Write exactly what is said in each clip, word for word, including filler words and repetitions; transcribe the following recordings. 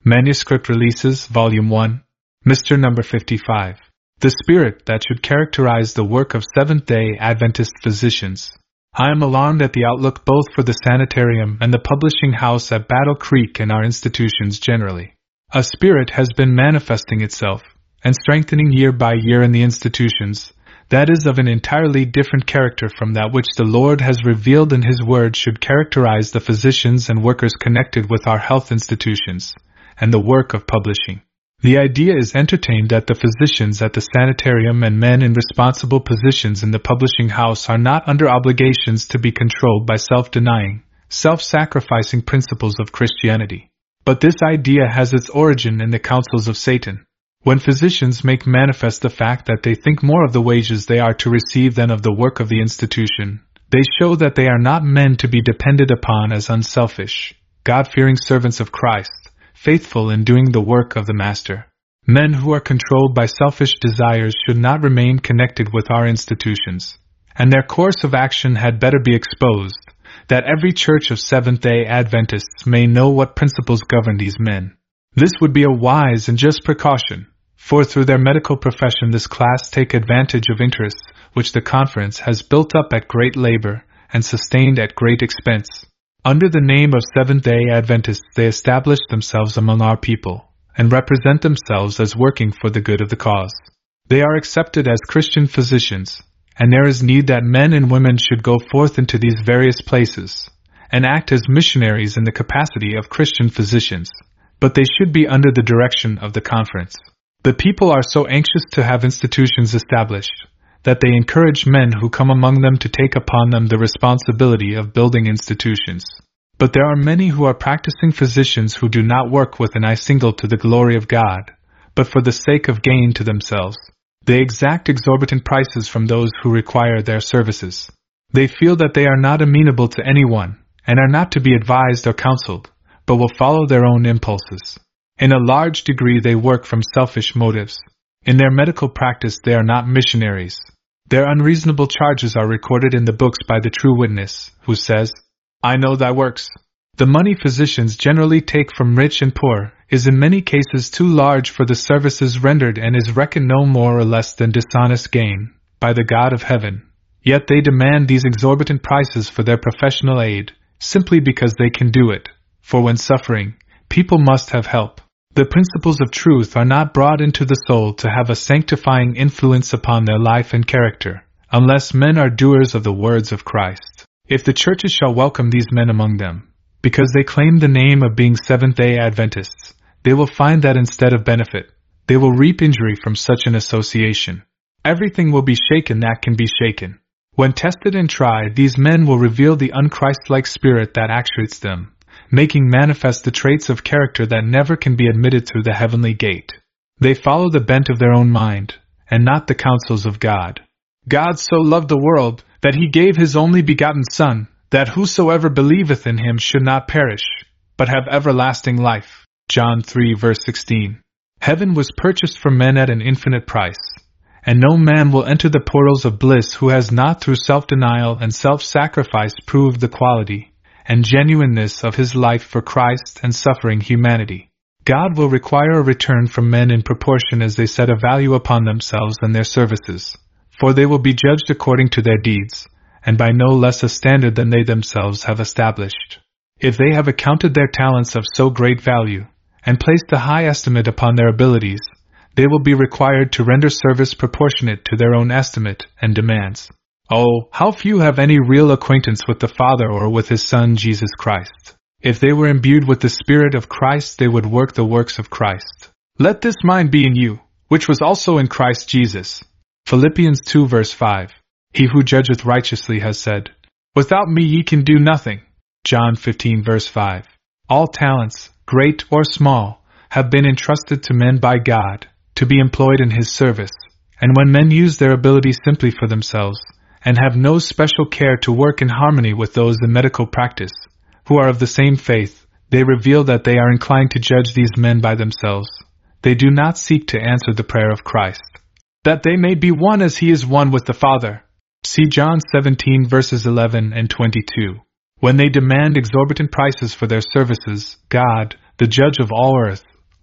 Manuscript Releases, Volume one, Mister Number fifty-five. The Spirit that should characterize the work of Seventh-day Adventist physicians. I am alarmed at the outlook both for the sanitarium and the publishing house at Battle Creek and our institutions generally. A spirit has been manifesting itself and strengthening year by year in the institutions, that is of an entirely different character from that which the Lord has revealed in His Word should characterize the physicians and workers connected with our health institutions and the work of publishing. The idea is entertained that the physicians at the sanitarium and men in responsible positions in the publishing house are not under obligations to be controlled by self-denying, self-sacrificing principles of Christianity. But this idea has its origin in the counsels of Satan. When physicians make manifest the fact that they think more of the wages they are to receive than of the work of the institution, they show that they are not men to be depended upon as unselfish, God-fearing servants of Christ, faithful in doing the work of the Master. Men who are controlled by selfish desires should not remain connected with our institutions, and their course of action had better be exposed, that every church of Seventh-day Adventists may know what principles govern these men. This would be a wise and just precaution, for through their medical profession this class take advantage of interests which the conference has built up at great labor and sustained at great expense. Under the name of Seventh-day Adventists they establish themselves among our people, and represent themselves as working for the good of the cause. They are accepted as Christian physicians, and there is need that men and women should go forth into these various places, and act as missionaries in the capacity of Christian physicians, but they should be under the direction of the conference. The people are so anxious to have institutions established, that they encourage men who come among them to take upon them the responsibility of building institutions. But there are many who are practicing physicians who do not work with an eye single to the glory of God, but for the sake of gain to themselves. They exact exorbitant prices from those who require their services. They feel that they are not amenable to anyone, and are not to be advised or counseled, but will follow their own impulses. In a large degree they work from selfish motives. In their medical practice they are not missionaries. Their unreasonable charges are recorded in the books by the true witness, who says, "I know thy works." The money physicians generally take from rich and poor is in many cases too large for the services rendered and is reckoned no more or less than dishonest gain by the God of heaven. Yet they demand these exorbitant prices for their professional aid, simply because they can do it, for when suffering, people must have help. The principles of truth are not brought into the soul to have a sanctifying influence upon their life and character, unless men are doers of the words of Christ. If the churches shall welcome these men among them, because they claim the name of being Seventh-day Adventists, they will find that instead of benefit, they will reap injury from such an association. Everything will be shaken that can be shaken. When tested and tried, these men will reveal the unchristlike spirit that actuates them, making manifest the traits of character that never can be admitted through the heavenly gate. They follow the bent of their own mind, and not the counsels of God. God so loved the world, that He gave His only begotten Son, that whosoever believeth in Him should not perish, but have everlasting life. John three verse sixteen. Heaven was purchased for men at an infinite price, and no man will enter the portals of bliss who has not through self-denial and self-sacrifice proved the quality and genuineness of his life for Christ and suffering humanity. God will require a return from men in proportion as they set a value upon themselves and their services, for they will be judged according to their deeds, and by no less a standard than they themselves have established. If they have accounted their talents of so great value, and placed a high estimate upon their abilities, they will be required to render service proportionate to their own estimate and demands. Oh, how few have any real acquaintance with the Father or with His Son Jesus Christ. If they were imbued with the Spirit of Christ, they would work the works of Christ. Let this mind be in you, which was also in Christ Jesus. Philippians two verse five. He who judgeth righteously has said, "Without me ye can do nothing." John fifteen verse five. All talents, great or small, have been entrusted to men by God, to be employed in His service, and when men use their ability simply for themselves, and have no special care to work in harmony with those in medical practice, who are of the same faith, they reveal that they are inclined to judge these men by themselves. They do not seek to answer the prayer of Christ, that they may be one as He is one with the Father. See John seventeen verses eleven and twenty-two. When they demand exorbitant prices for their services, God, the judge of all earth,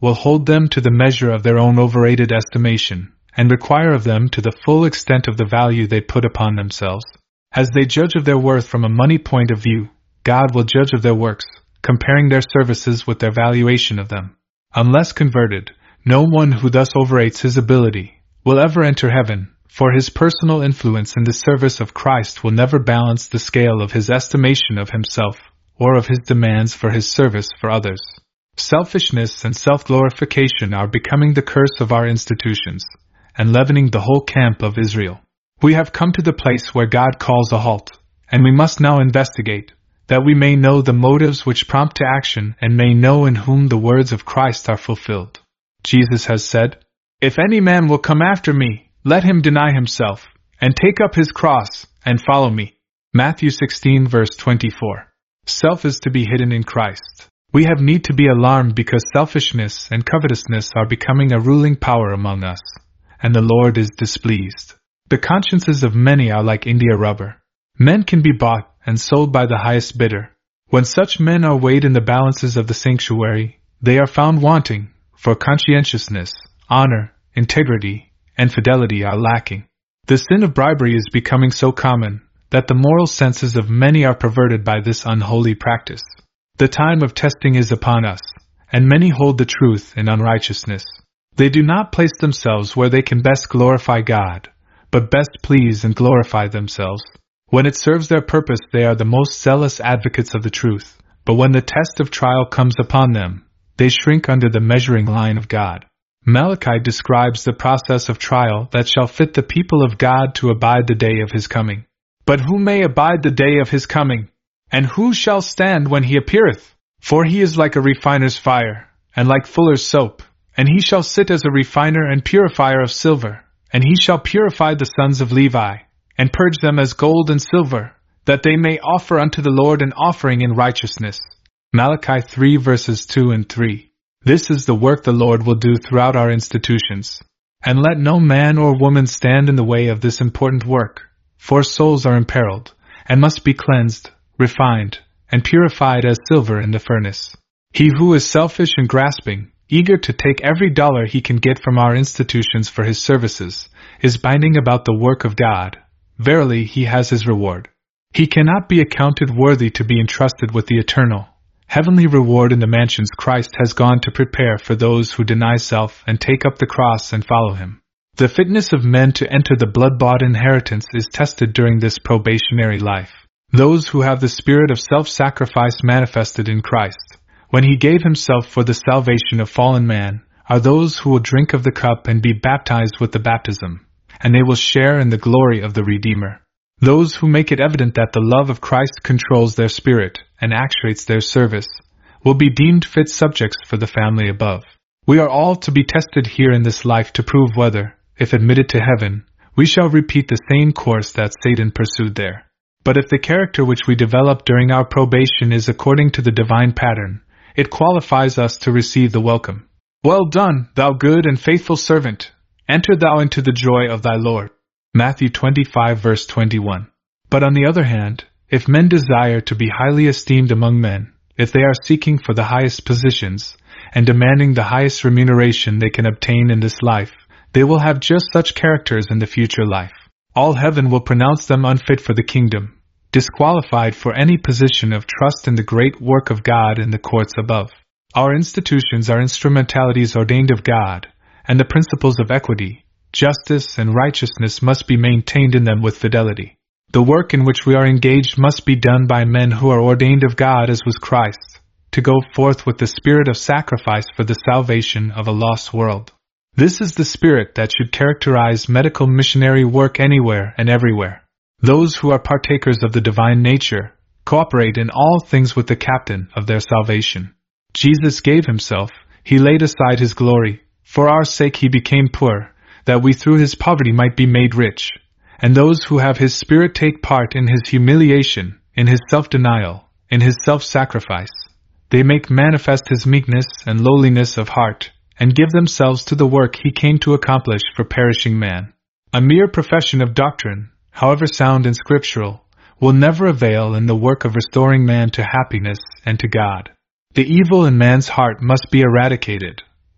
will hold them to the measure of their own overrated estimation, and require of them to the full extent of the value they put upon themselves. As they judge of their worth from a money point of view, God will judge of their works, comparing their services with their valuation of them. Unless converted, no one who thus overrates his ability will ever enter heaven, for his personal influence in the service of Christ will never balance the scale of his estimation of himself, or of his demands for his service for others. Selfishness and self-glorification are becoming the curse of our institutions, and leavening the whole camp of Israel. We have come to the place where God calls a halt, and we must now investigate, that we may know the motives which prompt to action and may know in whom the words of Christ are fulfilled. Jesus has said, "If any man will come after me, let him deny himself, and take up his cross, and follow me." Matthew sixteen verse twenty-four. Self is to be hidden in Christ. We have need to be alarmed because selfishness and covetousness are becoming a ruling power among us, and the Lord is displeased. The consciences of many are like India rubber. Men can be bought and sold by the highest bidder. When such men are weighed in the balances of the sanctuary, they are found wanting, for conscientiousness, honor, integrity, and fidelity are lacking. The sin of bribery is becoming so common that the moral senses of many are perverted by this unholy practice. The time of testing is upon us, and many hold the truth in unrighteousness. They do not place themselves where they can best glorify God, but best please and glorify themselves. When it serves their purpose, they are the most zealous advocates of the truth, but when the test of trial comes upon them, they shrink under the measuring line of God. Malachi describes the process of trial that shall fit the people of God to abide the day of his coming. But who may abide the day of his coming? And who shall stand when he appeareth? For he is like a refiner's fire, and like fuller's soap, and he shall sit as a refiner and purifier of silver, and he shall purify the sons of Levi, and purge them as gold and silver, that they may offer unto the Lord an offering in righteousness. Malachi three verses two and three. This is the work the Lord will do throughout our institutions. And let no man or woman stand in the way of this important work, for souls are imperiled, and must be cleansed, refined, and purified as silver in the furnace. He who is selfish and grasping, eager to take every dollar he can get from our institutions for his services, is binding about the work of God. Verily he has his reward. He cannot be accounted worthy to be entrusted with the eternal, heavenly reward in the mansions Christ has gone to prepare for those who deny self and take up the cross and follow him. The fitness of men to enter the blood-bought inheritance is tested during this probationary life. Those who have the spirit of self-sacrifice manifested in Christ, when he gave himself for the salvation of fallen man, are those who will drink of the cup and be baptized with the baptism, and they will share in the glory of the Redeemer. Those who make it evident that the love of Christ controls their spirit and actuates their service will be deemed fit subjects for the family above. We are all to be tested here in this life to prove whether, if admitted to heaven, we shall repeat the same course that Satan pursued there. But if the character which we develop during our probation is according to the divine pattern, it qualifies us to receive the welcome. "Well done, thou good and faithful servant. Enter thou into the joy of thy Lord." Matthew twenty-five verse twenty-one. But on the other hand, if men desire to be highly esteemed among men, if they are seeking for the highest positions, and demanding the highest remuneration they can obtain in this life, they will have just such characters in the future life. All heaven will pronounce them unfit for the kingdom, disqualified for any position of trust in the great work of God in the courts above. Our institutions are instrumentalities ordained of God, and the principles of equity, justice, and righteousness must be maintained in them with fidelity. The work in which we are engaged must be done by men who are ordained of God as was Christ, to go forth with the spirit of sacrifice for the salvation of a lost world. This is the spirit that should characterize medical missionary work anywhere and everywhere. Those who are partakers of the divine nature cooperate in all things with the captain of their salvation. Jesus gave himself, he laid aside his glory, for our sake he became poor, that we through his poverty might be made rich. And those who have his spirit take part in his humiliation, in his self-denial, in his self-sacrifice. They make manifest his meekness and lowliness of heart, and give themselves to the work he came to accomplish for perishing man. A mere profession of doctrine, however sound and scriptural, will never avail in the work of restoring man to happiness and to God. The evil in man's heart must be eradicated,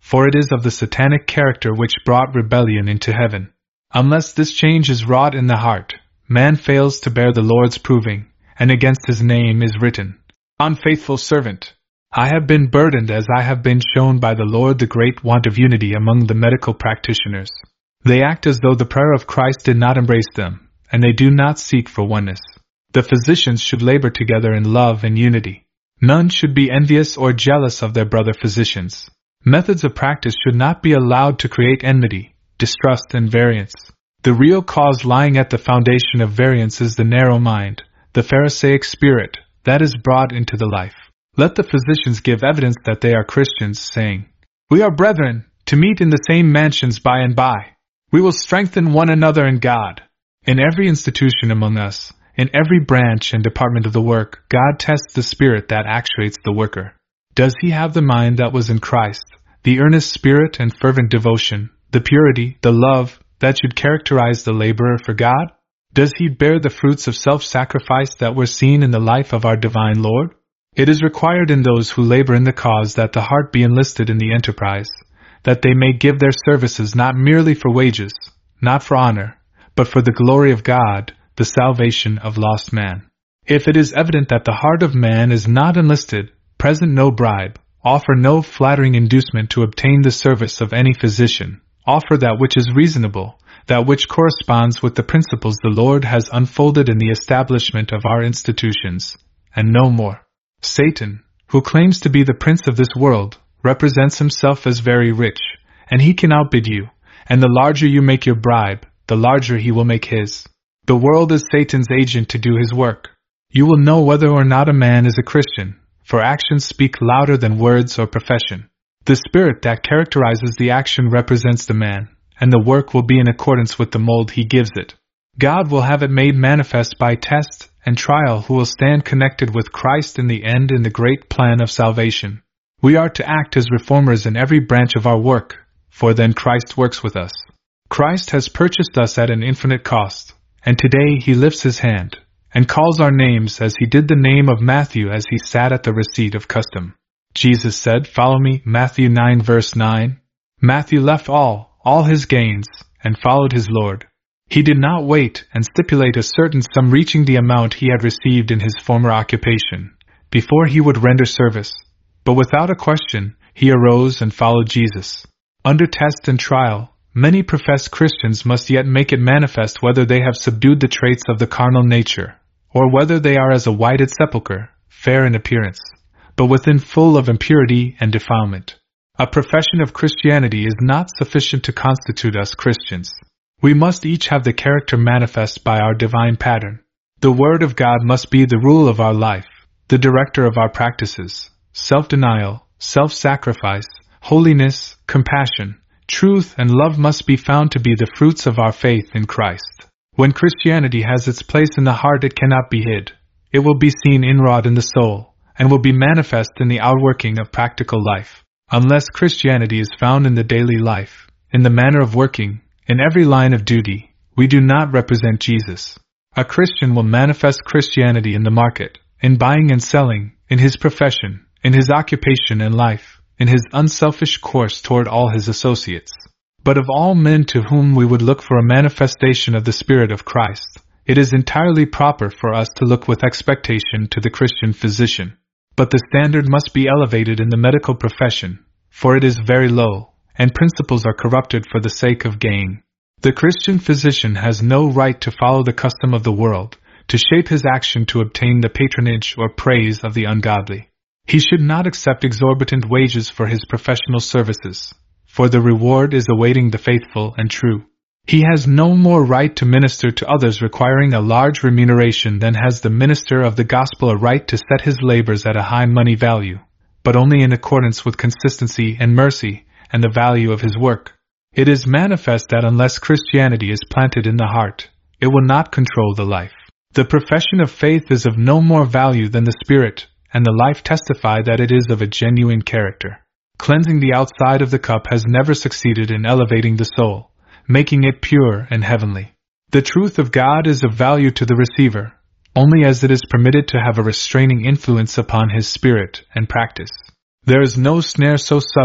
for it is of the satanic character which brought rebellion into heaven. Unless this change is wrought in the heart, man fails to bear the Lord's proving, and against his name is written, Unfaithful servant. I have been burdened as I have been shown by the Lord the great want of unity among the medical practitioners. They act as though the prayer of Christ did not embrace them, and they do not seek for oneness. The physicians should labor together in love and unity. None should be envious or jealous of their brother physicians. Methods of practice should not be allowed to create enmity, distrust, and variance. The real cause lying at the foundation of variance is the narrow mind, the Pharisaic spirit, that is brought into the life. Let the physicians give evidence that they are Christians, saying, We are brethren, to meet in the same mansions by and by. We will strengthen one another in God. In every institution among us, in every branch and department of the work, God tests the spirit that actuates the worker. Does he have the mind that was in Christ, the earnest spirit and fervent devotion, the purity, the love, that should characterize the laborer for God? Does he bear the fruits of self-sacrifice that were seen in the life of our divine Lord? It is required in those who labor in the cause that the heart be enlisted in the enterprise, that they may give their services not merely for wages, not for honor, but for the glory of God, the salvation of lost man. If it is evident that the heart of man is not enlisted, present no bribe, offer no flattering inducement to obtain the service of any physician, offer that which is reasonable, that which corresponds with the principles the Lord has unfolded in the establishment of our institutions, and no more. Satan, who claims to be the prince of this world, represents himself as very rich, and he can outbid you, and the larger you make your bribe, the larger he will make his. The world is Satan's agent to do his work. You will know whether or not a man is a Christian, for actions speak louder than words or profession. The spirit that characterizes the action represents the man, and the work will be in accordance with the mold he gives it. God will have it made manifest by test and trial who will stand connected with Christ in the end in the great plan of salvation. We are to act as reformers in every branch of our work, for then Christ works with us. Christ has purchased us at an infinite cost, and today he lifts his hand, and calls our names as he did the name of Matthew as he sat at the receipt of custom. Jesus said, Follow me, Matthew nine verse nine. Matthew left all, all his gains, and followed his Lord. He did not wait and stipulate a certain sum reaching the amount he had received in his former occupation, before he would render service, but without a question, he arose and followed Jesus. Under test and trial, many professed Christians must yet make it manifest whether they have subdued the traits of the carnal nature, or whether they are as a whited sepulchre, fair in appearance, but within full of impurity and defilement. A profession of Christianity is not sufficient to constitute us Christians. We must each have the character manifest by our divine pattern. The Word of God must be the rule of our life, the director of our practices. Self-denial, self-sacrifice, holiness, compassion, truth, and love must be found to be the fruits of our faith in Christ. When Christianity has its place in the heart, it cannot be hid. It will be seen inwrought in the soul, and will be manifest in the outworking of practical life. Unless Christianity is found in the daily life, in the manner of working, in every line of duty, we do not represent Jesus. A Christian will manifest Christianity in the market, in buying and selling, in his profession, in his occupation and life, in his unselfish course toward all his associates. But of all men to whom we would look for a manifestation of the Spirit of Christ, it is entirely proper for us to look with expectation to the Christian physician. But the standard must be elevated in the medical profession, for it is very low, and principles are corrupted for the sake of gain. The Christian physician has no right to follow the custom of the world, to shape his action to obtain the patronage or praise of the ungodly. He should not accept exorbitant wages for his professional services, for the reward is awaiting the faithful and true. He has no more right to minister to others requiring a large remuneration than has the minister of the gospel a right to set his labors at a high money value, but only in accordance with consistency and mercy and the value of his work. It is manifest that unless Christianity is planted in the heart, it will not control the life. The profession of faith is of no more value than the spirit, and the life testify that it is of a genuine character. Cleansing the outside of the cup has never succeeded in elevating the soul, making it pure and heavenly. The truth of God is of value to the receiver, only as it is permitted to have a restraining influence upon his spirit and practice. There is no snare so subtle,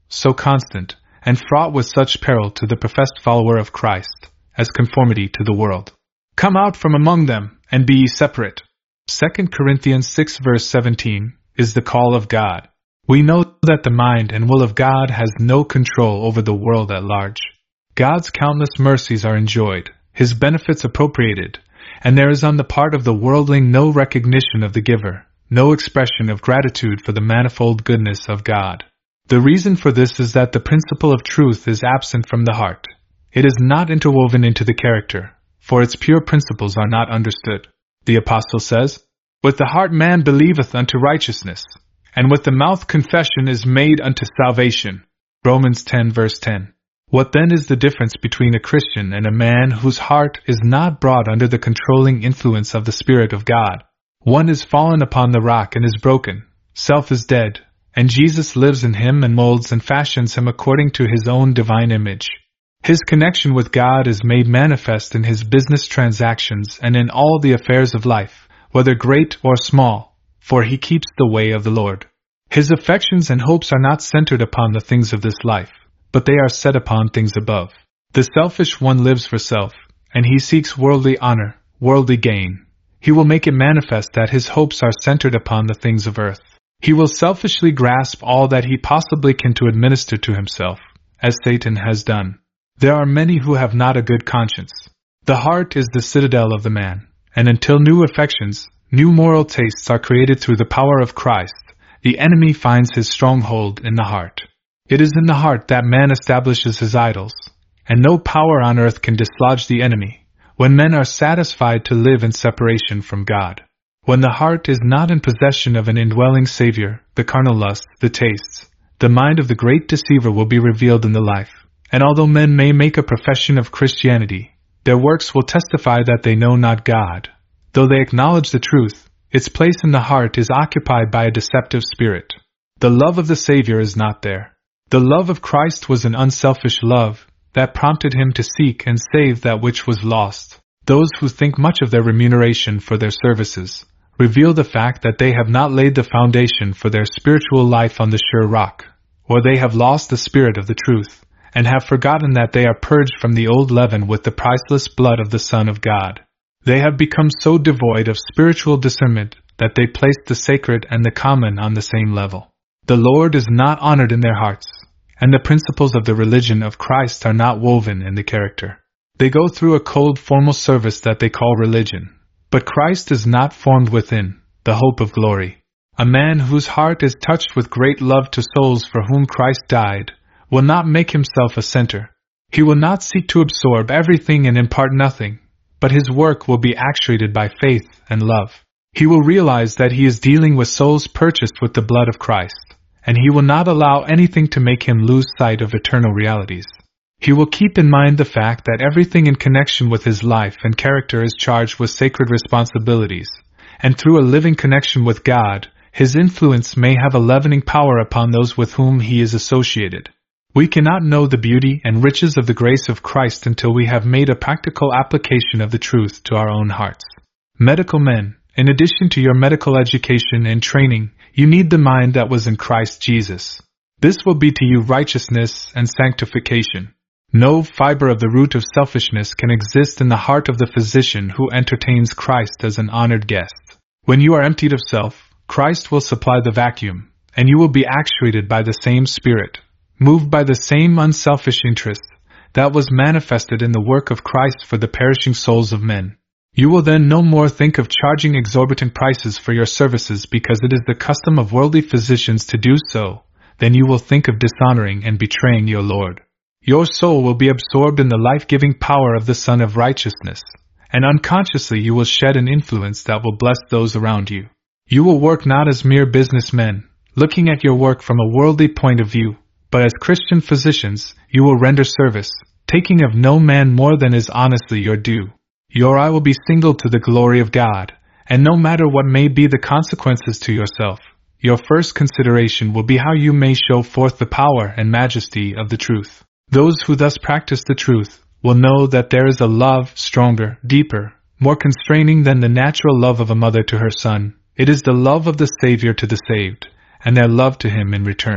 so constant, and fraught with such peril to the professed follower of Christ, as conformity to the world. Come out from among them, and be ye separate. Second Corinthians six verse seventeen, is the call of God. We know that the mind and will of God has no control over the world at large. God's countless mercies are enjoyed, His benefits appropriated, and there is on the part of the worldling no recognition of the giver, no expression of gratitude for the manifold goodness of God. The reason for this is that the principle of truth is absent from the heart. It is not interwoven into the character, for its pure principles are not understood. The Apostle says, "With the heart man believeth unto righteousness, and with the mouth confession is made unto salvation." Romans ten verse ten. What then is the difference between a Christian and a man whose heart is not brought under the controlling influence of the Spirit of God? One is fallen upon the rock and is broken, self is dead, and Jesus lives in him and molds and fashions him according to His own divine image. His connection with God is made manifest in his business transactions and in all the affairs of life, whether great or small, for he keeps the way of the Lord. His affections and hopes are not centered upon the things of this life, but they are set upon things above. The selfish one lives for self, and he seeks worldly honor, worldly gain. He will make it manifest that his hopes are centered upon the things of earth. He will selfishly grasp all that he possibly can to administer to himself, as Satan has done. There are many who have not a good conscience. The heart is the citadel of the man, and until new affections, new moral tastes are created through the power of Christ, the enemy finds his stronghold in the heart. It is in the heart that man establishes his idols, and no power on earth can dislodge the enemy, when men are satisfied to live in separation from God. When the heart is not in possession of an indwelling Savior, the carnal lusts, the tastes, the mind of the great deceiver will be revealed in the life, and although men may make a profession of Christianity, their works will testify that they know not God. Though they acknowledge the truth, its place in the heart is occupied by a deceptive spirit. The love of the Savior is not there. The love of Christ was an unselfish love that prompted him to seek and save that which was lost. Those who think much of their remuneration for their services reveal the fact that they have not laid the foundation for their spiritual life on the sure rock, or they have lost the spirit of the truth, and have forgotten that they are purged from the old leaven with the priceless blood of the Son of God. They have become so devoid of spiritual discernment that they place the sacred and the common on the same level. The Lord is not honored in their hearts, and the principles of the religion of Christ are not woven in the character. They go through a cold formal service that they call religion, but Christ is not formed within, the hope of glory. A man whose heart is touched with great love to souls for whom Christ died will not make himself a center. He will not seek to absorb everything and impart nothing, but his work will be actuated by faith and love. He will realize that he is dealing with souls purchased with the blood of Christ, and he will not allow anything to make him lose sight of eternal realities. He will keep in mind the fact that everything in connection with his life and character is charged with sacred responsibilities, and through a living connection with God, his influence may have a leavening power upon those with whom he is associated. We cannot know the beauty and riches of the grace of Christ until we have made a practical application of the truth to our own hearts. Medical men, in addition to your medical education and training, you need the mind that was in Christ Jesus. This will be to you righteousness and sanctification. No fiber of the root of selfishness can exist in the heart of the physician who entertains Christ as an honored guest. When you are emptied of self, Christ will supply the vacuum, and you will be actuated by the same Spirit, moved by the same unselfish interest that was manifested in the work of Christ for the perishing souls of men. You will then no more think of charging exorbitant prices for your services because it is the custom of worldly physicians to do so, then you will think of dishonoring and betraying your Lord. Your soul will be absorbed in the life-giving power of the Son of Righteousness, and unconsciously you will shed an influence that will bless those around you. You will work not as mere businessmen, looking at your work from a worldly point of view, but as Christian physicians, you will render service, taking of no man more than is honestly your due. Your eye will be single to the glory of God, and no matter what may be the consequences to yourself, your first consideration will be how you may show forth the power and majesty of the truth. Those who thus practice the truth will know that there is a love stronger, deeper, more constraining than the natural love of a mother to her son. It is the love of the Savior to the saved, and their love to him in return.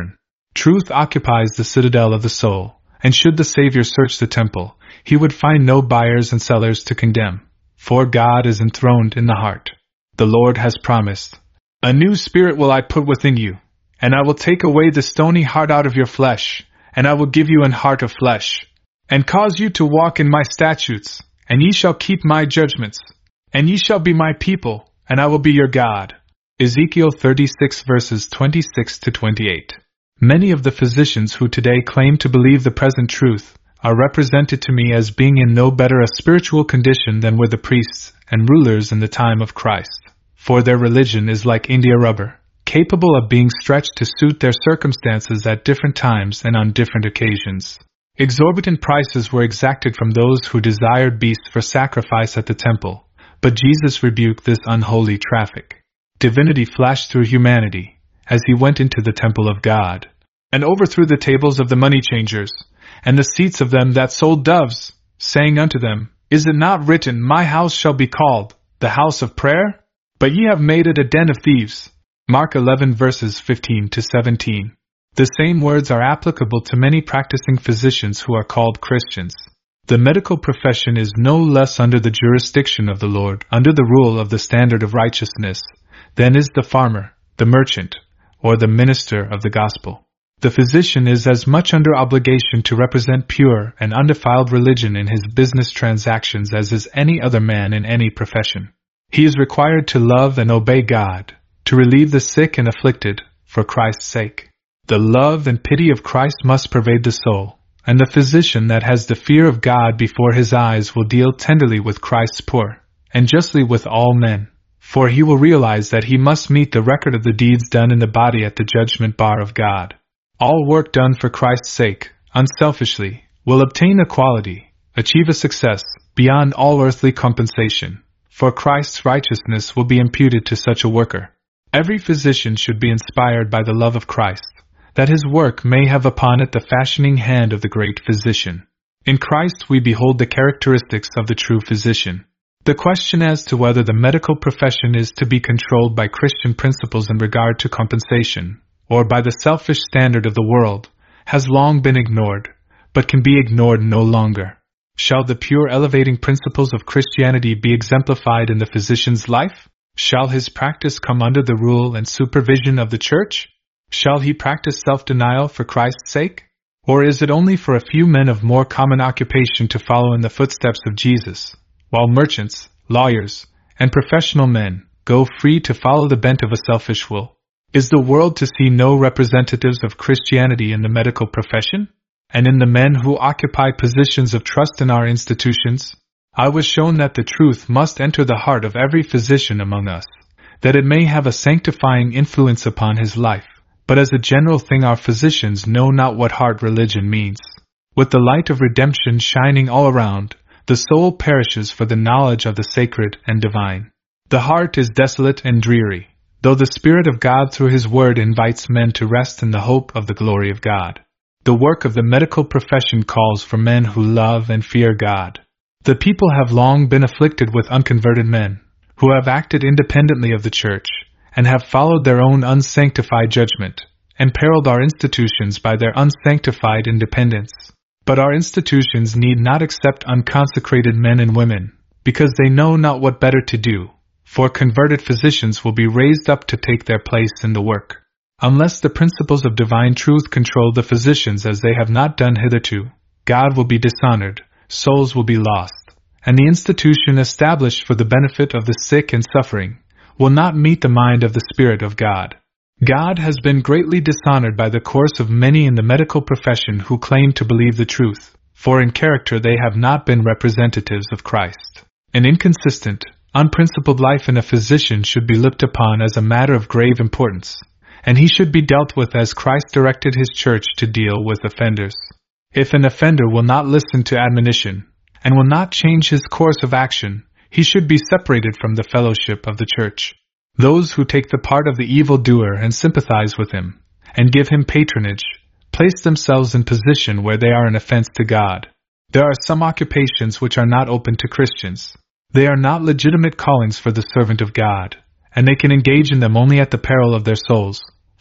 Truth occupies the citadel of the soul, and should the Savior search the temple, he would find no buyers and sellers to condemn, for God is enthroned in the heart. The Lord has promised, "A new spirit will I put within you, and I will take away the stony heart out of your flesh, and I will give you an heart of flesh, and cause you to walk in my statutes, and ye shall keep my judgments, and ye shall be my people, and I will be your God." Ezekiel thirty-six verses twenty-six to twenty-eight. Many of the physicians who today claim to believe the present truth are represented to me as being in no better a spiritual condition than were the priests and rulers in the time of Christ, for their religion is like India rubber, capable of being stretched to suit their circumstances at different times and on different occasions. Exorbitant prices were exacted from those who desired beasts for sacrifice at the temple, but Jesus rebuked this unholy traffic. Divinity flashed through humanity as he went into the temple of God, and overthrew the tables of the money changers, and the seats of them that sold doves, saying unto them, "Is it not written, My house shall be called the house of prayer? But ye have made it a den of thieves." Mark eleven verses fifteen to seventeen. The same words are applicable to many practicing physicians who are called Christians. The medical profession is no less under the jurisdiction of the Lord, under the rule of the standard of righteousness, than is the farmer, the merchant, or the minister of the gospel. The physician is as much under obligation to represent pure and undefiled religion in his business transactions as is any other man in any profession. He is required to love and obey God, to relieve the sick and afflicted, for Christ's sake. The love and pity of Christ must pervade the soul, and the physician that has the fear of God before his eyes will deal tenderly with Christ's poor, and justly with all men, for he will realize that he must meet the record of the deeds done in the body at the judgment bar of God. All work done for Christ's sake, unselfishly, will obtain a quality, achieve a success, beyond all earthly compensation, for Christ's righteousness will be imputed to such a worker. Every physician should be inspired by the love of Christ, that his work may have upon it the fashioning hand of the great physician. In Christ we behold the characteristics of the true physician. The question as to whether the medical profession is to be controlled by Christian principles in regard to compensation, or by the selfish standard of the world, has long been ignored, but can be ignored no longer. Shall the pure elevating principles of Christianity be exemplified in the physician's life? Shall his practice come under the rule and supervision of the Church? Shall he practice self-denial for Christ's sake? Or is it only for a few men of more common occupation to follow in the footsteps of Jesus, while merchants, lawyers, and professional men go free to follow the bent of a selfish will? Is the world to see no representatives of Christianity in the medical profession, and in the men who occupy positions of trust in our institutions? I was shown that the truth must enter the heart of every physician among us, that it may have a sanctifying influence upon his life, but as a general thing our physicians know not what heart religion means. With the light of redemption shining all around, the soul perishes for the knowledge of the sacred and divine. The heart is desolate and dreary, though the Spirit of God through His Word invites men to rest in the hope of the glory of God. The work of the medical profession calls for men who love and fear God. The people have long been afflicted with unconverted men, who have acted independently of the Church, and have followed their own unsanctified judgment, and periled our institutions by their unsanctified independence. But our institutions need not accept unconsecrated men and women, because they know not what better to do, for converted physicians will be raised up to take their place in the work. Unless the principles of divine truth control the physicians as they have not done hitherto, God will be dishonored, souls will be lost, and the institution established for the benefit of the sick and suffering will not meet the mind of the Spirit of God. God has been greatly dishonored by the course of many in the medical profession who claim to believe the truth, for in character they have not been representatives of Christ. An inconsistent, unprincipled life in a physician should be looked upon as a matter of grave importance, and he should be dealt with as Christ directed His Church to deal with offenders. If an offender will not listen to admonition, and will not change his course of action, he should be separated from the fellowship of the Church. Those who take the part of the evildoer and sympathize with him, and give him patronage, place themselves in position where they are an offense to God. There are some occupations which are not open to Christians. They are not legitimate callings for the servant of God, and they can engage in them only at the peril of their souls,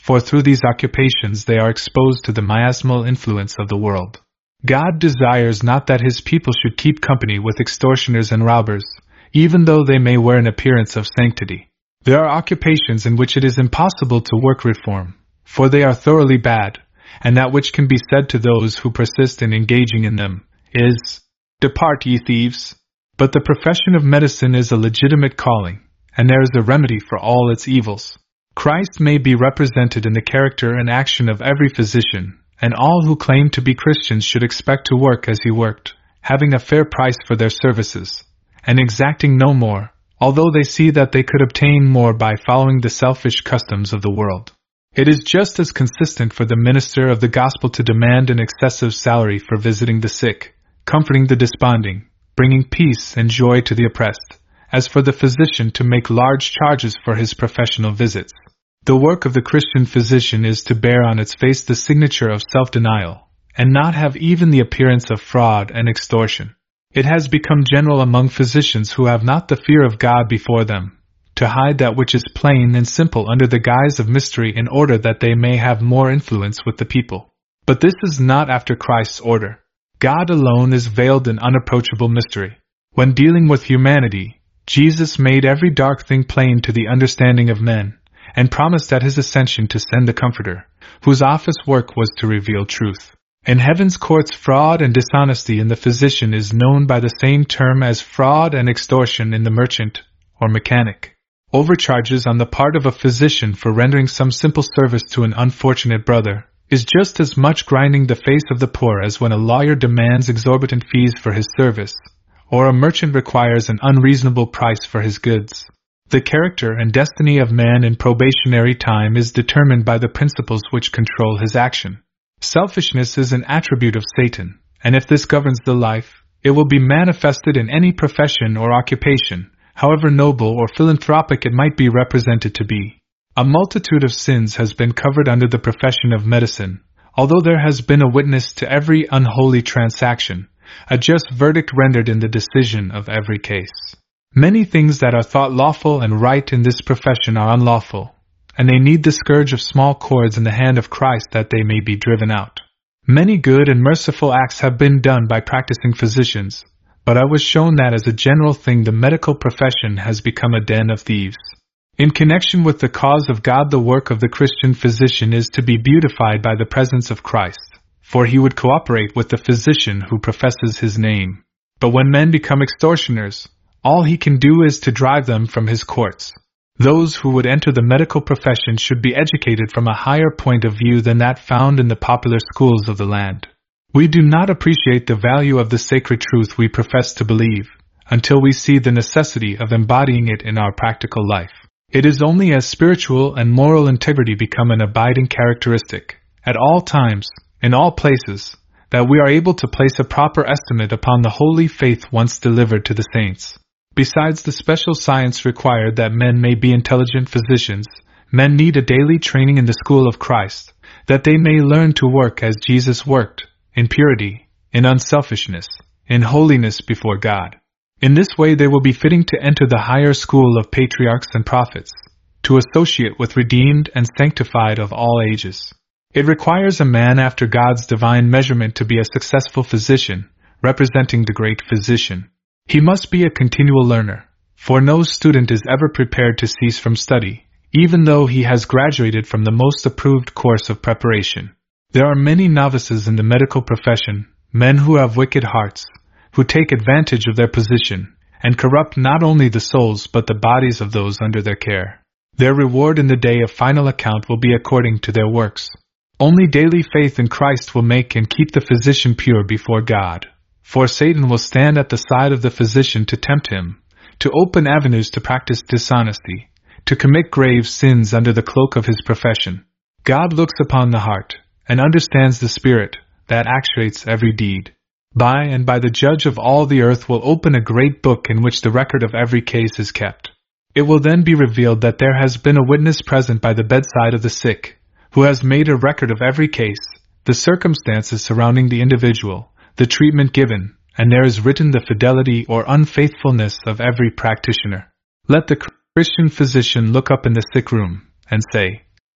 for through these occupations they are exposed to the miasmal influence of the world. God desires not that His people should keep company with extortioners and robbers, even though they may wear an appearance of sanctity. There are occupations in which it is impossible to work reform, for they are thoroughly bad, and that which can be said to those who persist in engaging in them is, "Depart, ye thieves!" But the profession of medicine is a legitimate calling, and there is a remedy for all its evils. Christ may be represented in the character and action of every physician, and all who claim to be Christians should expect to work as He worked, having a fair price for their services, and exacting no more, although they see that they could obtain more by following the selfish customs of the world. It is just as consistent for the minister of the gospel to demand an excessive salary for visiting the sick, comforting the desponding, bringing peace and joy to the oppressed, as for the physician to make large charges for his professional visits. The work of the Christian physician is to bear on its face the signature of self-denial, and not have even the appearance of fraud and extortion. It has become general among physicians who have not the fear of God before them, to hide that which is plain and simple under the guise of mystery in order that they may have more influence with the people. But this is not after Christ's order. God alone is veiled in unapproachable mystery. When dealing with humanity, Jesus made every dark thing plain to the understanding of men, and promised at His ascension to send the Comforter, whose office work was to reveal truth. In heaven's courts, fraud and dishonesty in the physician is known by the same term as fraud and extortion in the merchant or mechanic. Overcharges on the part of a physician for rendering some simple service to an unfortunate brother is just as much grinding the face of the poor as when a lawyer demands exorbitant fees for his service, or a merchant requires an unreasonable price for his goods. The character and destiny of man in probationary time is determined by the principles which control his action. Selfishness is an attribute of Satan, and if this governs the life, it will be manifested in any profession or occupation, however noble or philanthropic it might be represented to be. A multitude of sins has been covered under the profession of medicine, although there has been a witness to every unholy transaction, a just verdict rendered in the decision of every case. Many things that are thought lawful and right in this profession are unlawful, and they need the scourge of small cords in the hand of Christ that they may be driven out. Many good and merciful acts have been done by practicing physicians, but I was shown that as a general thing the medical profession has become a den of thieves. In connection with the cause of God, the work of the Christian physician is to be beautified by the presence of Christ, for He would cooperate with the physician who professes His name. But when men become extortioners, all He can do is to drive them from His courts. Those who would enter the medical profession should be educated from a higher point of view than that found in the popular schools of the land. We do not appreciate the value of the sacred truth we profess to believe, until we see the necessity of embodying it in our practical life. It is only as spiritual and moral integrity become an abiding characteristic, at all times, in all places, that we are able to place a proper estimate upon the holy faith once delivered to the saints. Besides the special science required that men may be intelligent physicians, men need a daily training in the school of Christ, that they may learn to work as Jesus worked, in purity, in unselfishness, in holiness before God. In this way they will be fitting to enter the higher school of patriarchs and prophets, to associate with redeemed and sanctified of all ages. It requires a man after God's divine measurement to be a successful physician, representing the great physician. He must be a continual learner, for no student is ever prepared to cease from study, even though he has graduated from the most approved course of preparation. There are many novices in the medical profession, men who have wicked hearts, who take advantage of their position, and corrupt not only the souls but the bodies of those under their care. Their reward in the day of final account will be according to their works. Only daily faith in Christ will make and keep the physician pure before God, for Satan will stand at the side of the physician to tempt him, to open avenues to practice dishonesty, to commit grave sins under the cloak of his profession. God looks upon the heart, and understands the spirit that actuates every deed. By and by the judge of all the earth will open a great book in which the record of every case is kept. It will then be revealed that there has been a witness present by the bedside of the sick, who has made a record of every case, the circumstances surrounding the individual, the treatment given, and there is written the fidelity or unfaithfulness of every practitioner. Let the Christian physician look up in the sick room, and say,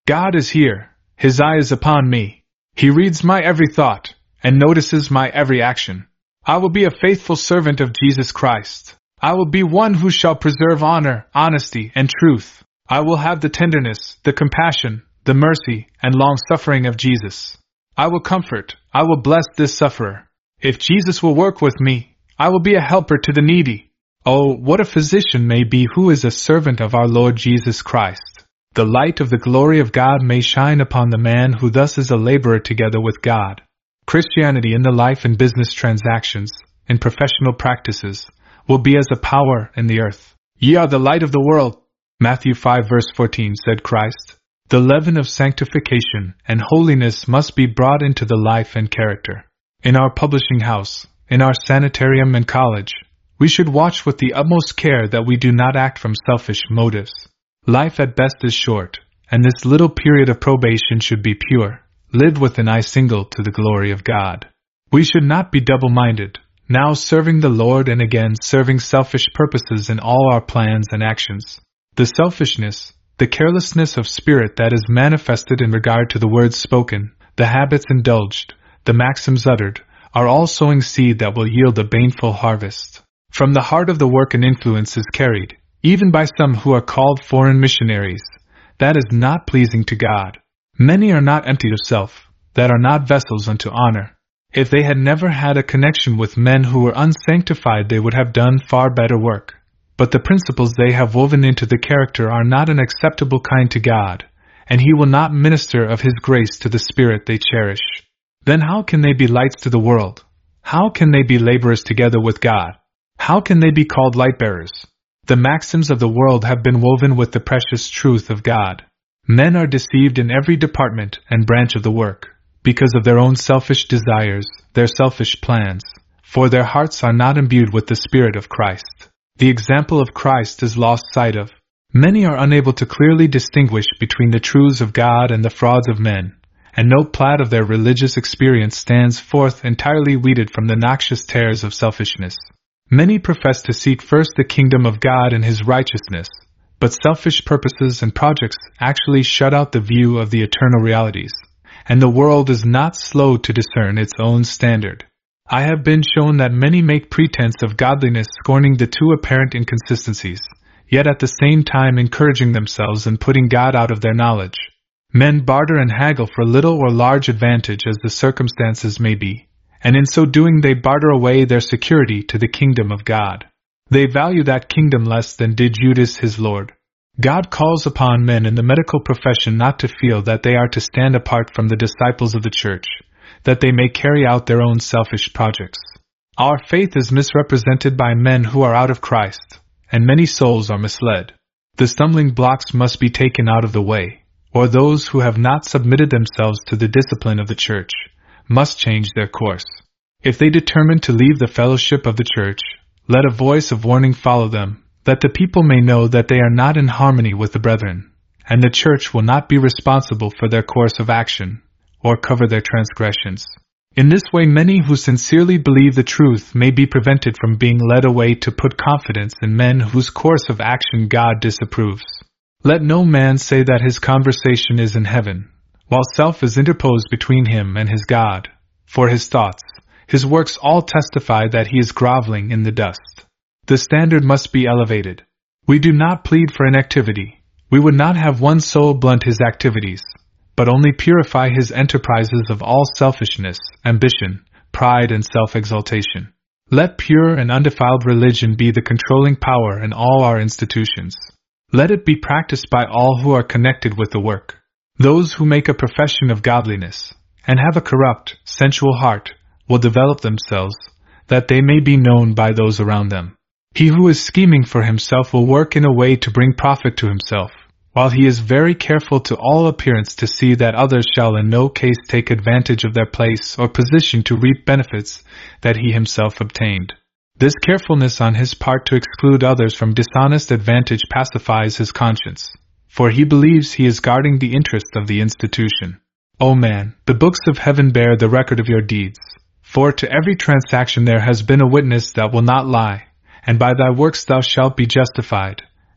God is here, His eye is upon me. He reads my every thought, and notices my every action. I will be a faithful servant of Jesus Christ. I will be one who shall preserve honor, honesty, and truth. I will have the tenderness, the compassion, the mercy, and long-suffering of Jesus. I will comfort, I will bless this sufferer. If Jesus will work with me, I will be a helper to the needy. Oh, what a physician may be who is a servant of our Lord Jesus Christ. The light of the glory of God may shine upon the man who thus is a laborer together with God. Christianity in the life and business transactions, in professional practices, will be as a power in the earth. Ye are the light of the world. Matthew five verse fourteen said Christ. The leaven of sanctification and holiness must be brought into the life and character. In our publishing house, in our sanitarium and college, we should watch with the utmost care that we do not act from selfish motives. Life at best is short, and this little period of probation should be pure, lived with an eye single to the glory of God. We should not be double-minded, now serving the Lord and again serving selfish purposes in all our plans and actions. The selfishness, the carelessness of spirit that is manifested in regard to the words spoken, the habits indulged, the maxims uttered, are all sowing seed that will yield a baneful harvest. From the heart of the work and influence is carried, even by some who are called foreign missionaries, that is not pleasing to God. Many are not emptied of self, that are not vessels unto honor. If they had never had a connection with men who were unsanctified, they would have done far better work. But the principles they have woven into the character are not an acceptable kind to God, and He will not minister of His grace to the spirit they cherish. Then how can they be lights to the world? How can they be laborers together with God? How can they be called light-bearers? The maxims of the world have been woven with the precious truth of God. Men are deceived in every department and branch of the work, because of their own selfish desires, their selfish plans, for their hearts are not imbued with the Spirit of Christ. The example of Christ is lost sight of. Many are unable to clearly distinguish between the truths of God and the frauds of men, and no plat of their religious experience stands forth entirely weeded from the noxious tares of selfishness. Many profess to seek first the kingdom of God and His righteousness, but selfish purposes and projects actually shut out the view of the eternal realities, and the world is not slow to discern its own standard. I have been shown that many make pretense of godliness, scorning the two apparent inconsistencies, yet at the same time encouraging themselves in putting God out of their knowledge. Men barter and haggle for little or large advantage as the circumstances may be, and in so doing they barter away their security to the kingdom of God. They value that kingdom less than did Judas his Lord. God calls upon men in the medical profession not to feel that they are to stand apart from the disciples of the church, that they may carry out their own selfish projects. Our faith is misrepresented by men who are out of Christ, and many souls are misled. The stumbling blocks must be taken out of the way, or those who have not submitted themselves to the discipline of the church must change their course. If they determine to leave the fellowship of the church, let a voice of warning follow them, that the people may know that they are not in harmony with the brethren, and the church will not be responsible for their course of action, or cover their transgressions. In this way many who sincerely believe the truth may be prevented from being led away to put confidence in men whose course of action God disapproves. Let no man say that his conversation is in heaven, while self is interposed between him and his God, for his thoughts, his works all testify that he is groveling in the dust. The standard must be elevated. We do not plead for inactivity. We would not have one soul blunt his activities, but only purify his enterprises of all selfishness, ambition, pride, and self-exaltation. Let pure and undefiled religion be the controlling power in all our institutions. Let it be practiced by all who are connected with the work. Those who make a profession of godliness, and have a corrupt, sensual heart, will develop themselves, that they may be known by those around them. He who is scheming for himself will work in a way to bring profit to himself, while he is very careful to all appearance to see that others shall in no case take advantage of their place or position to reap benefits that he himself obtained. This carefulness on his part to exclude others from dishonest advantage pacifies his conscience, for he believes he is guarding the interest of the institution. O man, the books of heaven bear the record of your deeds, for to every transaction there has been a witness that will not lie, and by thy works thou shalt be justified,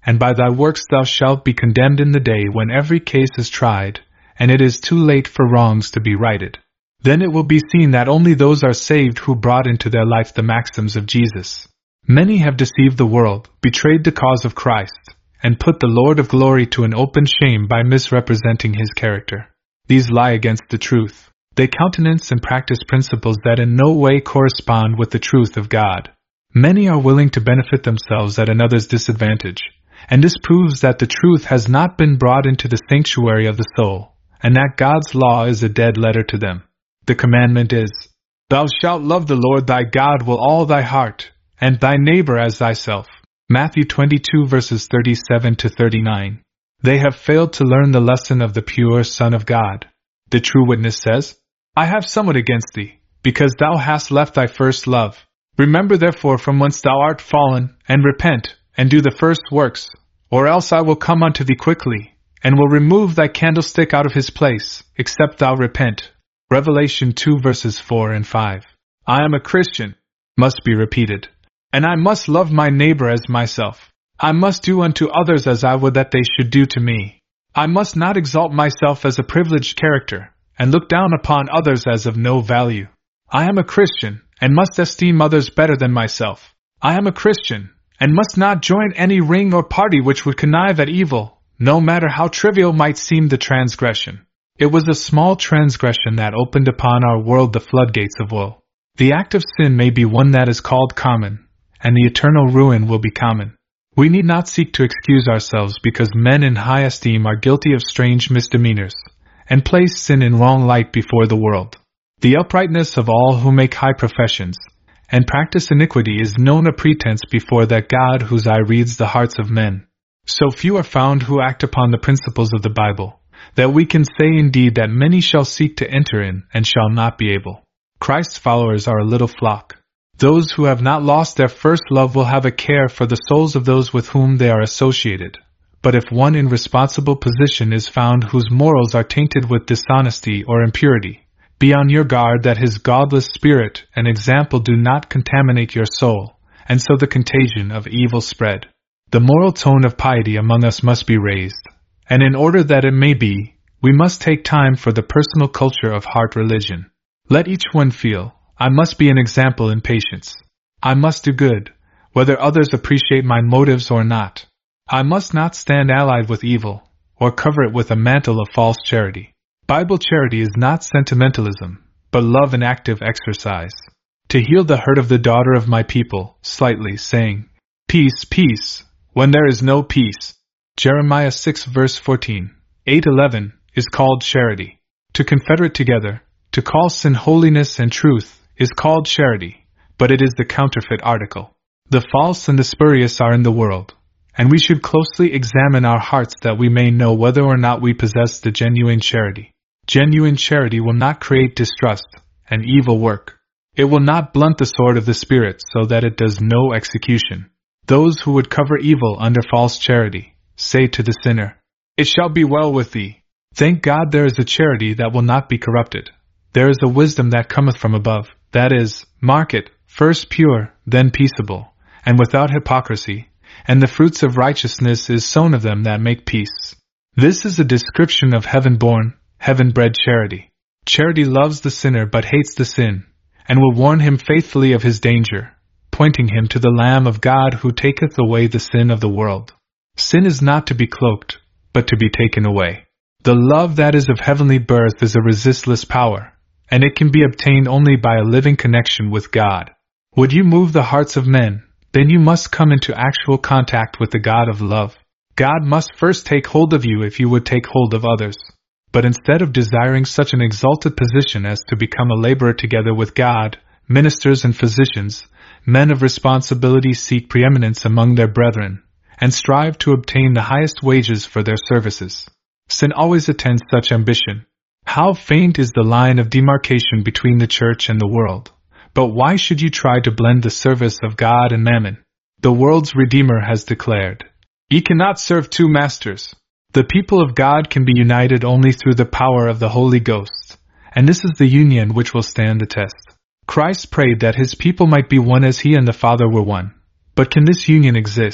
and by thy works thou shalt be condemned in the day when every case is tried, and it is too late for wrongs to be righted. Then it will be seen that only those are saved who brought into their life the maxims of Jesus. Many have deceived the world, betrayed the cause of Christ, and put the Lord of glory to an open shame by misrepresenting his character. These lie against the truth. They countenance and practice principles that in no way correspond with the truth of God. Many are willing to benefit themselves at another's disadvantage, and this proves that the truth has not been brought into the sanctuary of the soul, and that God's law is a dead letter to them. The commandment is, Thou shalt love the Lord thy God with all thy heart, and thy neighbor as thyself. Matthew twenty-two verses thirty-seven to thirty-nine. They have failed to learn the lesson of the pure Son of God. The true witness says, I have somewhat against thee, because thou hast left thy first love. Remember therefore from whence thou art fallen, and repent, and do the first works, or else I will come unto thee quickly, and will remove thy candlestick out of his place, except thou repent. Revelation two verses four and five. I am a Christian, must be repeated, and I must love my neighbor as myself. I must do unto others as I would that they should do to me. I must not exalt myself as a privileged character, and look down upon others as of no value. I am a Christian, and must esteem others better than myself. I am a Christian, and must not join any ring or party which would connive at evil, no matter how trivial might seem the transgression. It was a small transgression that opened upon our world the floodgates of woe. The act of sin may be one that is called common, and the eternal ruin will be common. We need not seek to excuse ourselves because men in high esteem are guilty of strange misdemeanors, and place sin in wrong light before the world. The uprightness of all who make high professions, and practice iniquity is known a pretense before that God whose eye reads the hearts of men. So few are found who act upon the principles of the Bible, that we can say indeed that many shall seek to enter in and shall not be able. Christ's followers are a little flock. Those who have not lost their first love will have a care for the souls of those with whom they are associated. But if one in responsible position is found whose morals are tainted with dishonesty or impurity, be on your guard that his godless spirit and example do not contaminate your soul, and so the contagion of evil spread. The moral tone of piety among us must be raised, and in order that it may be, we must take time for the personal culture of heart religion. Let each one feel, I must be an example in patience. I must do good, whether others appreciate my motives or not. I must not stand allied with evil, or cover it with a mantle of false charity. Bible charity is not sentimentalism, but love and active exercise. To heal the hurt of the daughter of my people, slightly saying, Peace, peace, when there is no peace. Jeremiah six verse fourteen, eight eleven, is called charity. To confederate together, to call sin holiness and truth, is called charity, but it is the counterfeit article. The false and the spurious are in the world, and we should closely examine our hearts that we may know whether or not we possess the genuine charity. Genuine charity will not create distrust and evil work. It will not blunt the sword of the Spirit so that it does no execution. Those who would cover evil under false charity say to the sinner, It shall be well with thee. Thank God there is a charity that will not be corrupted. There is a wisdom that cometh from above, that is, mark it, first pure, then peaceable, and without hypocrisy, and the fruits of righteousness is sown of them that make peace. This is a description of heaven-born, heaven-bred charity. Charity loves the sinner but hates the sin, and will warn him faithfully of his danger, pointing him to the Lamb of God who taketh away the sin of the world. Sin is not to be cloaked, but to be taken away. The love that is of heavenly birth is a resistless power, and it can be obtained only by a living connection with God. Would you move the hearts of men, then you must come into actual contact with the God of love. God must first take hold of you if you would take hold of others. But instead of desiring such an exalted position as to become a laborer together with God, ministers and physicians, men of responsibility seek preeminence among their brethren, and strive to obtain the highest wages for their services. Sin always attends such ambition. How faint is the line of demarcation between the church and the world! But why should you try to blend the service of God and mammon? The world's Redeemer has declared, Ye cannot serve two masters. The people of God can be united only through the power of the Holy Ghost, and this is the union which will stand the test. Christ prayed that his people might be one as he and the Father were one. But can this union exist,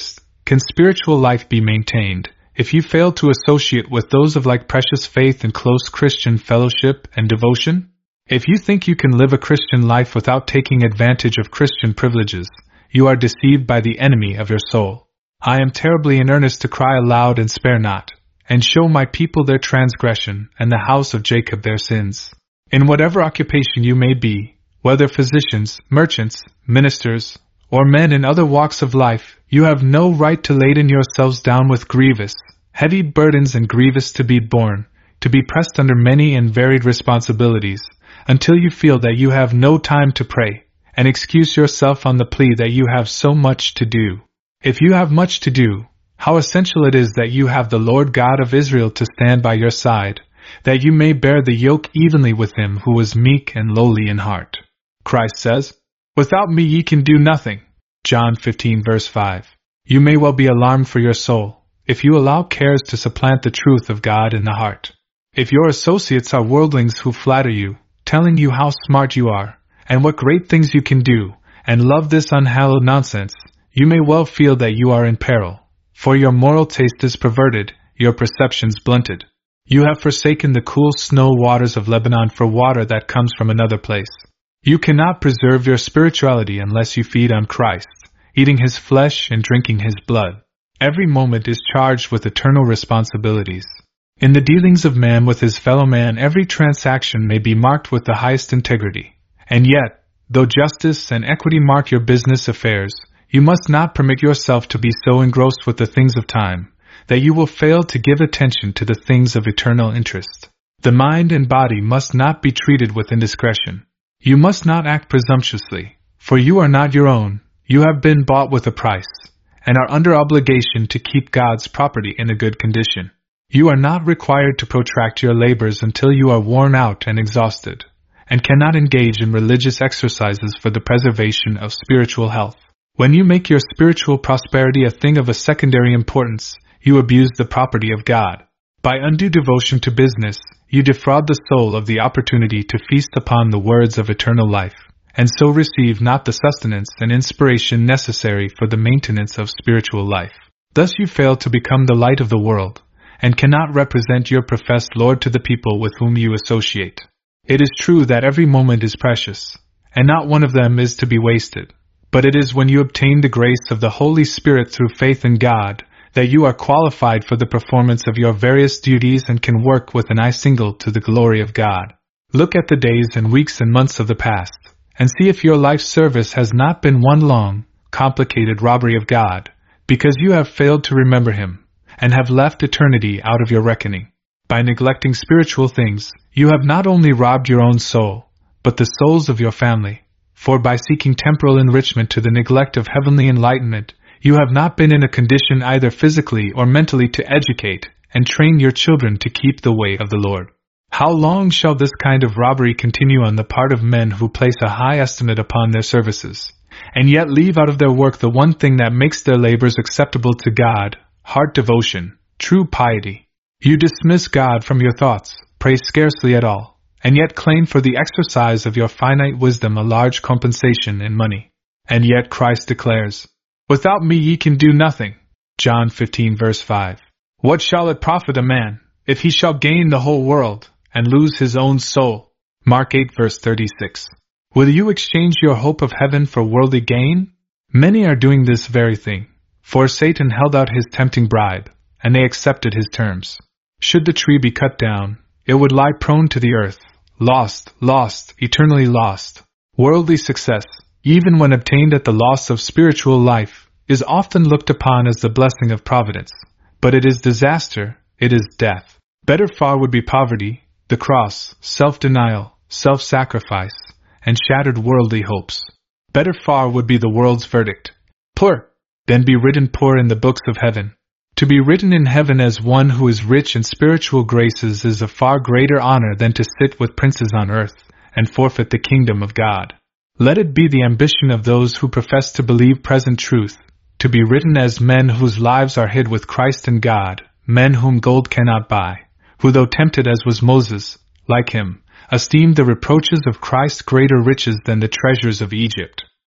can spiritual life be maintained if you fail to associate with those of like precious faith and close Christian fellowship and devotion? If you think you can live a Christian life without taking advantage of Christian privileges, you are deceived by the enemy of your soul. I am terribly in earnest to cry aloud and spare not, and show my people their transgression, and the house of Jacob their sins. In whatever occupation you may be, whether physicians, merchants, ministers, or men in other walks of life, you have no right to laden yourselves down with grievous, heavy burdens and grievous to be borne, to be pressed under many and varied responsibilities, until you feel that you have no time to pray, and excuse yourself on the plea that you have so much to do. If you have much to do, how essential it is that you have the Lord God of Israel to stand by your side, that you may bear the yoke evenly with him who is meek and lowly in heart. Christ says, "Without me ye can do nothing." John fifteen verse five. You may well be alarmed for your soul, if you allow cares to supplant the truth of God in the heart. If your associates are worldlings who flatter you, telling you how smart you are, and what great things you can do, and love this unhallowed nonsense, you may well feel that you are in peril, for your moral taste is perverted, your perceptions blunted. You have forsaken the cool snow waters of Lebanon for water that comes from another place. You cannot preserve your spirituality unless you feed on Christ, eating his flesh and drinking his blood. Every moment is charged with eternal responsibilities. In the dealings of man with his fellow man, every transaction may be marked with the highest integrity. And yet, though justice and equity mark your business affairs, you must not permit yourself to be so engrossed with the things of time that you will fail to give attention to the things of eternal interest. The mind and body must not be treated with indiscretion. You must not act presumptuously, for you are not your own. You have been bought with a price, and are under obligation to keep God's property in a good condition. You are not required to protract your labors until you are worn out and exhausted, and cannot engage in religious exercises for the preservation of spiritual health. When you make your spiritual prosperity a thing of a secondary importance, you abuse the property of God. By undue devotion to business, you defraud the soul of the opportunity to feast upon the words of eternal life, and so receive not the sustenance and inspiration necessary for the maintenance of spiritual life. Thus you fail to become the light of the world, and cannot represent your professed Lord to the people with whom you associate. It is true that every moment is precious, and not one of them is to be wasted. But it is when you obtain the grace of the Holy Spirit through faith in God that you are qualified for the performance of your various duties and can work with an eye single to the glory of God. Look at the days and weeks and months of the past, and see if your life's service has not been one long, complicated robbery of God, because you have failed to remember Him, and have left eternity out of your reckoning. By neglecting spiritual things, you have not only robbed your own soul, but the souls of your family. For by seeking temporal enrichment to the neglect of heavenly enlightenment, you have not been in a condition either physically or mentally to educate and train your children to keep the way of the Lord. How long shall this kind of robbery continue on the part of men who place a high estimate upon their services, and yet leave out of their work the one thing that makes their labors acceptable to God, heart devotion, true piety? You dismiss God from your thoughts, pray scarcely at all, and yet claim for the exercise of your finite wisdom a large compensation in money. And yet Christ declares, "Without me ye can do nothing." John fifteen verse five. What shall it profit a man, if he shall gain the whole world, and lose his own soul? Mark eight verse thirty-six. Will you exchange your hope of heaven for worldly gain? Many are doing this very thing, for Satan held out his tempting bribe, and they accepted his terms. Should the tree be cut down, it would lie prone to the earth, lost, lost, eternally lost. Worldly success, even when obtained at the loss of spiritual life, is often looked upon as the blessing of providence, but it is disaster, it is death. Better far would be poverty, the cross, self-denial, self-sacrifice, and shattered worldly hopes. Better far would be the world's verdict, poor, than be written poor in the books of heaven. To be written in heaven as one who is rich in spiritual graces is a far greater honor than to sit with princes on earth and forfeit the kingdom of God. Let it be the ambition of those who profess to believe present truth, to be written as men whose lives are hid with Christ in God, men whom gold cannot buy, who though tempted as was Moses, like him, esteemed the reproaches of Christ greater riches than the treasures of Egypt.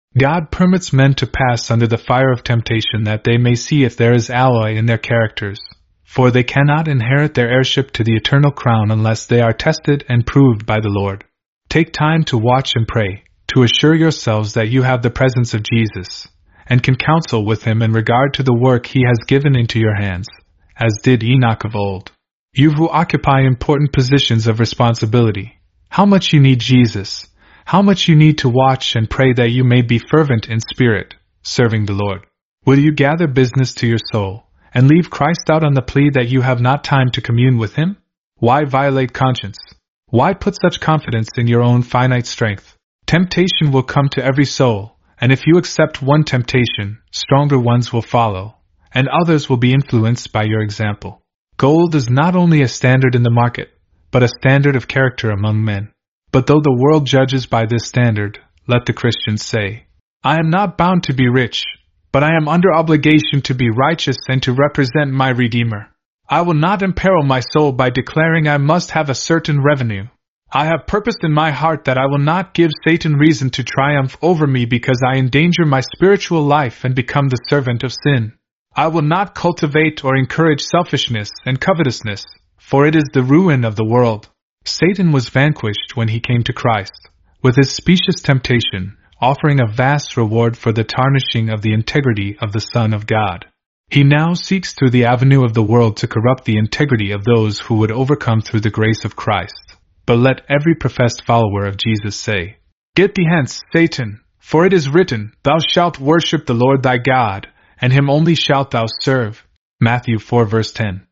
God permits men to pass under the fire of temptation that they may see if there is alloy in their characters, for they cannot inherit their heirship to the eternal crown unless they are tested and proved by the Lord. Take time to watch and pray, to assure yourselves that you have the presence of Jesus, and can counsel with him in regard to the work he has given into your hands, as did Enoch of old. You who occupy important positions of responsibility, how much you need Jesus, how much you need to watch and pray that you may be fervent in spirit, serving the Lord. Will you gather business to your soul, and leave Christ out on the plea that you have not time to commune with him? Why violate conscience? Why put such confidence in your own finite strength? Temptation will come to every soul, and if you accept one temptation, stronger ones will follow, and others will be influenced by your example. Gold is not only a standard in the market, but a standard of character among men. But though the world judges by this standard, let the Christian say, I am not bound to be rich, but I am under obligation to be righteous and to represent my Redeemer. I will not imperil my soul by declaring I must have a certain revenue. I have purposed in my heart that I will not give Satan reason to triumph over me because I endanger my spiritual life and become the servant of sin. I will not cultivate or encourage selfishness and covetousness, for it is the ruin of the world. Satan was vanquished when he came to Christ, with his specious temptation, offering a vast reward for the tarnishing of the integrity of the Son of God. He now seeks through the avenue of the world to corrupt the integrity of those who would overcome through the grace of Christ. But let every professed follower of Jesus say, Get thee hence, Satan, for it is written, Thou shalt worship the Lord thy God, and him only shalt thou serve. Matthew four verse ten.